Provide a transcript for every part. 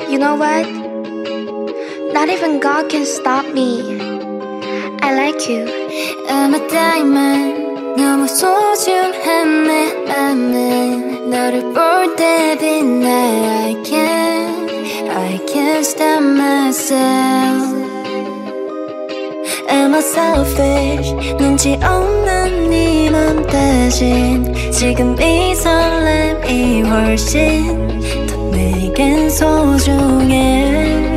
You know what? Not even God can stop me. I like you. I'm a diamond. 너무 소중한 내 맘은 너를 볼 때 빛나. I can't stop myself. Am I selfish? 눈치 없는 네 맘 대신 지금 이 설렘이 훨씬 더 내겐 소중해.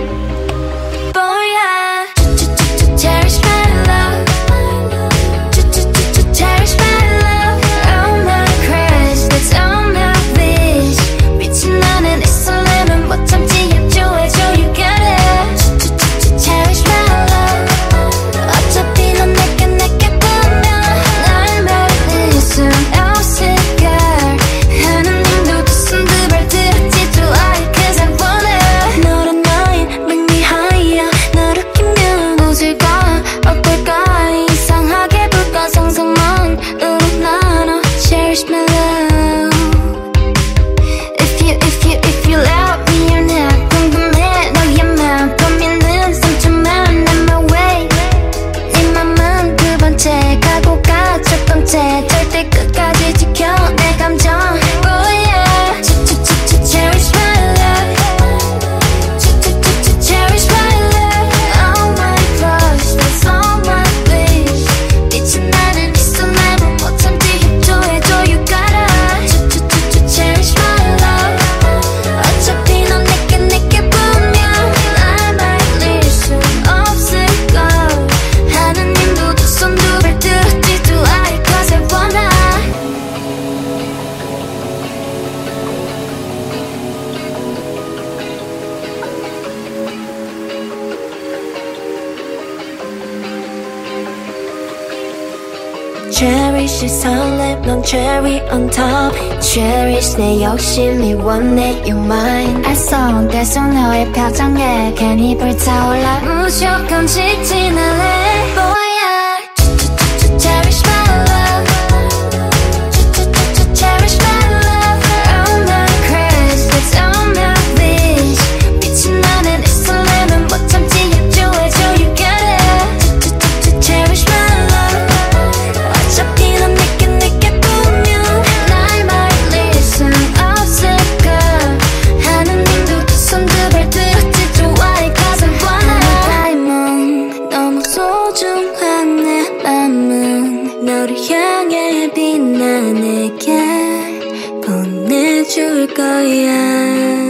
절대 끝까지 지켜 내 감정. Oh yeah. Cherish my love. Cherish my love. All my clothes, that's all my wish. 미친 나는 있어 나만 못 참지 협조해줘. You gotta cherish my love. 어차피 넌 내게 보면 I might leave 순 없을걸. 하느님도 두 손 두 발 들었지 두 아이. Cherish 이 설렘 넌 cherry on top. Cherish 내 욕심이 원해 you mine. 알쏭달쏭 너의 표정에 괜히 불타올라. 무조건 지진 않을래. 뭐야. Cherish my love. Cherish my love. All my craze, that's all my wish. 미친 나는 이 설렘은 못 참지 협조해줘. You gotta cherish my love. 어차피 넌 내게 보면 날 말릴 순 없을까. 하느님도 두 손 두 발 들었지 좋아해 cause I wanna. Diamond 너무 소중한 내 맘은 너를 향해 빛나. 내게 보내줄 거야.